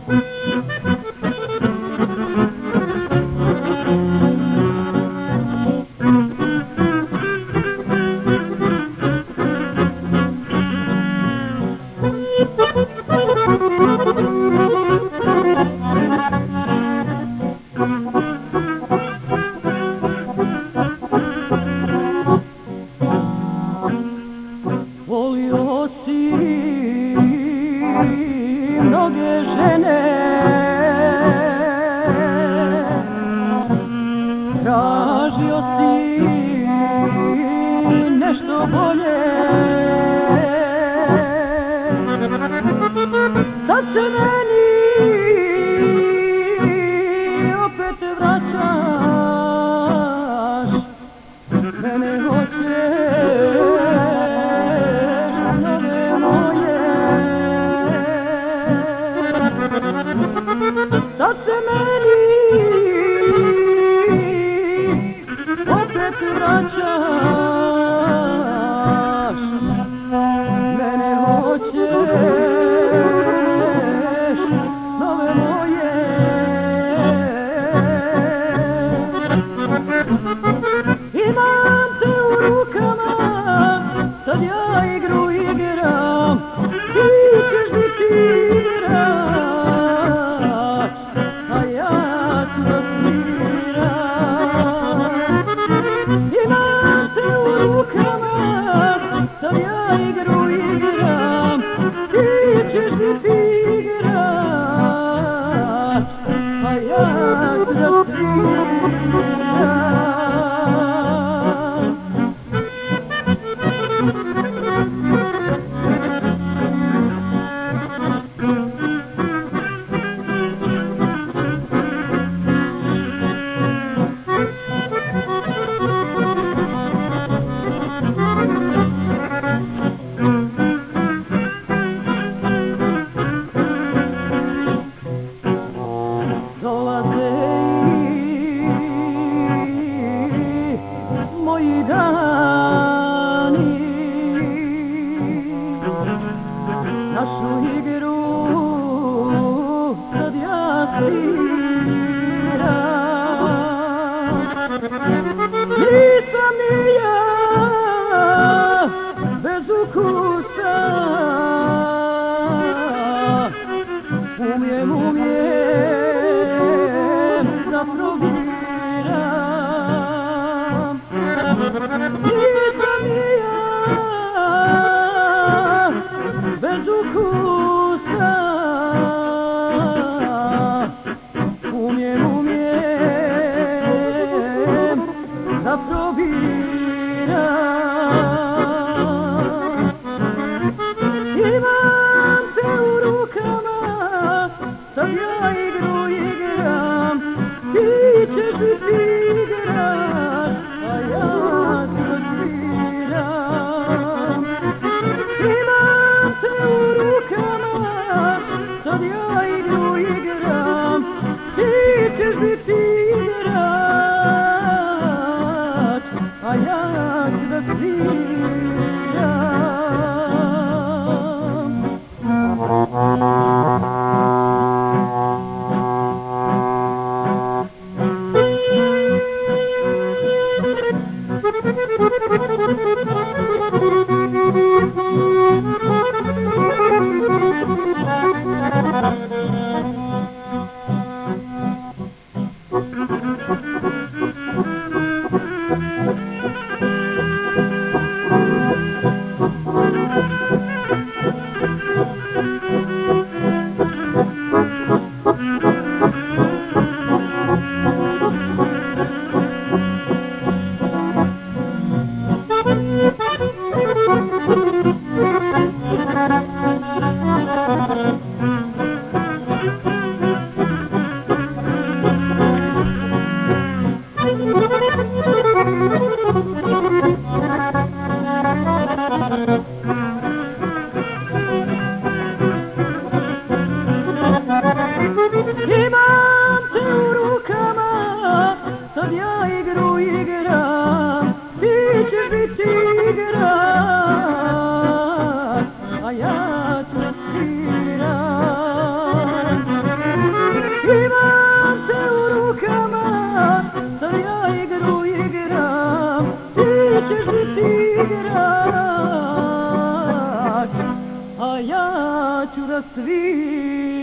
Volio si mnoge žene, tražio si nešto bolje, sad se meni opet vraćaš, mene hoćeš nove moje, sad se meni opet vraćaš, mene hoćeš nove moje. Imam te u rukama, sad ja igru igram, ti ćeš biti igrač, a ja ću da sviram. Imam te u rukama, sad ja igru igram, ti ćeš biti igrač, a ja ću da sviram. Dolaze moji dani, našu igru sad ja sviram. Nisam ni ja bez ukusa, umijem da probiram. Nisam ni ja bez ukusa, umijem da probiram. Imam te u rukama, sad ja igru igram, ti ću rasvijeti